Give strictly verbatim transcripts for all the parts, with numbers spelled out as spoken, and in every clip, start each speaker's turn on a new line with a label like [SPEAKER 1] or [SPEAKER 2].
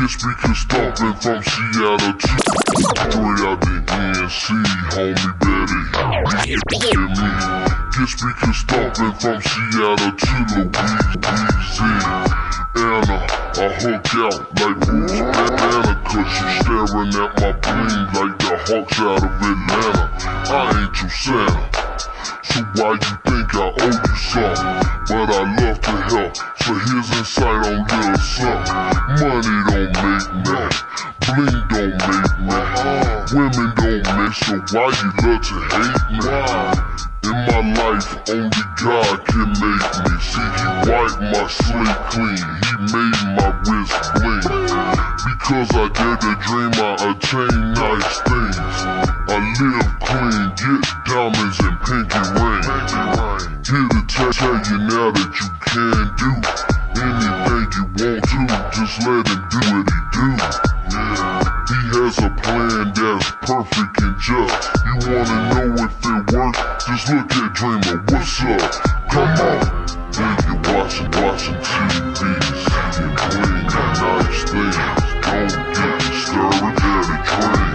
[SPEAKER 1] Get speakers stomping from Seattle to straight out the N C, homie, better hear me. Get speakers stomping from Seattle to Louisiana. I hook out like Bruce Banana, cause you staring at my bling like the Hawks out of Atlanta. I ain't your Santa, so why you think I owe you something? But I love to help, so here's insight on little something. Money don't make me, bling don't make me, women don't make, so why you love to hate me? In my life, only God can make me. See, he wiped my slate clean, he made my wrist bling. Because I dare to dream, I attain nice things. I live clean, get diamonds and pinky ring. Here to tell you now that you can do anything you want to, just let him do what he do. He has a plan that's perfect and just. You wanna know if it works? Just look at Dreamer, what's up? Come on. When you're watching, watching T V, seeing clean and nice things, don't get discouraged at a train.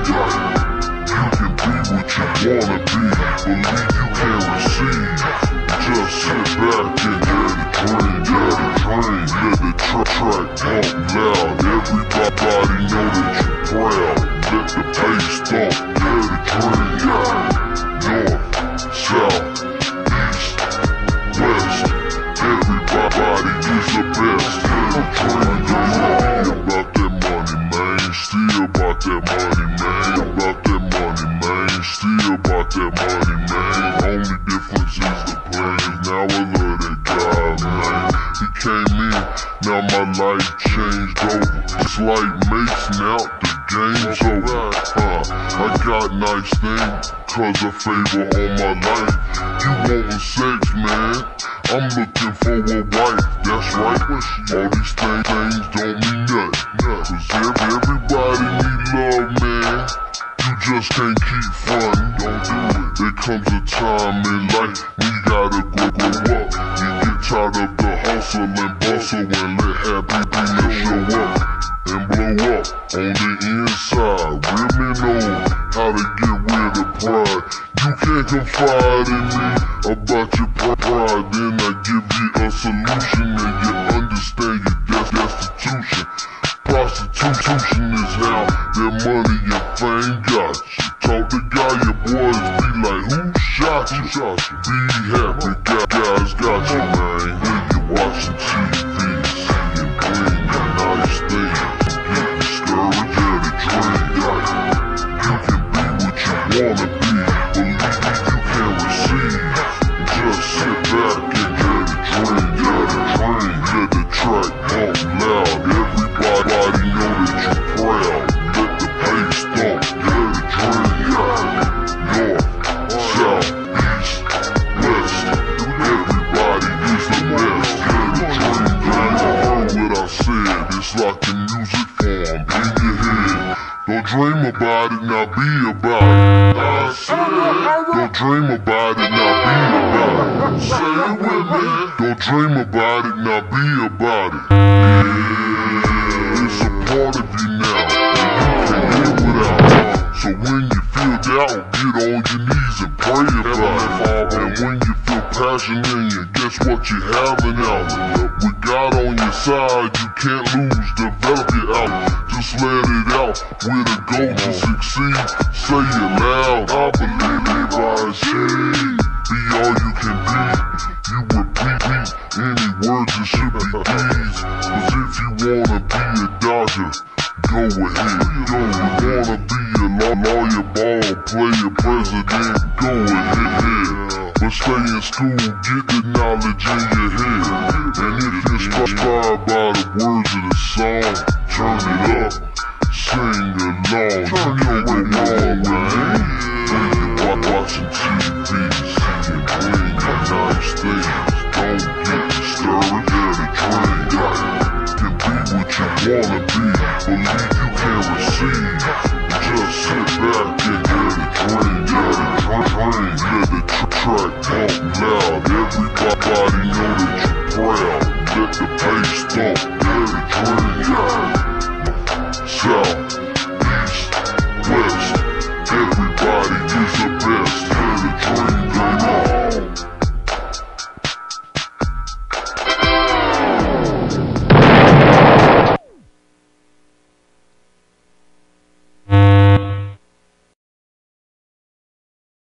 [SPEAKER 1] You can be what you wanna be, believe you can receive. Just sit back and let it drain, let it drain. Let the tra track pump loud, everybody know that you're proud. Let the bass thump, let it drain. North, south, east, west, everybody is the best. Let it drain, drain. About that money, man, still about that money, man. About that money, man, still about that money, man. Only difference is the plans, now I love that guy, man. He came in, now my life changed over. It's like Mace now, the game's over. Huh, I got nice things, cause a favor on my life. You wantin' sex, man, I'm looking for a wife. That's right, all these things, things don't mean nothing. Cause every, everybody need love, man. You just can't keep frontin', don't do it. There comes a time in life when you gotta go grow up. You get tired of the hustle and bustle and let happiness show up and blow up on the inside. Really know how to get rid of pride. You can't confide in me about your pride, then I give you a solution and you understand your destitution. Prostitution is how their money and fame got you. Talk to guy, your boys be like, who shot you? Be happy, guys got you, man. When you're watching T V, seeing clean and nice things, get discouraged at a train. You can be what you wanna be, believe me, you can receive. Just sit back and let it drain, let it drain. Let the track pump loud, everybody know that you're proud. Let the bass thump, let it drain. North, south, east, west, everybody is the best. Let it drain, drain. Heard what I said, it's like in music form in your head. Don't dream about it, now be about it. I said, don't dream about it, now be about it. Say it with me. Don't dream about it, now be about it. Yeah, it's a part of you now, and you can't live without it. So when you feel doubt, get on your knees and pray about it. And when you feel passion in you, guess what you have an outlet. With God on your side, you can't lose, develop your outlet. Just let it out, with a goal to succeed. Say it loud, I believe I see. Be all you can be, you repeat any words, it should be these. Cause if you wanna be a Dodger, go ahead. Yo, you wanna be a law lawyer, ball player, president, go ahead. But stay in school, get the knowledge in your head. And if you're inspired by the words of the song, turn it up, sing along. You know it wrong, man. When you're watching T V, seeing clean and nice things, don't get discouraged at a train. Can be what you wanna be, believe you can receive. Just sit back and let it drain, let it drain. Let the tra track pump loud, everybody know that you're proud. Let the bass thump, let it drain.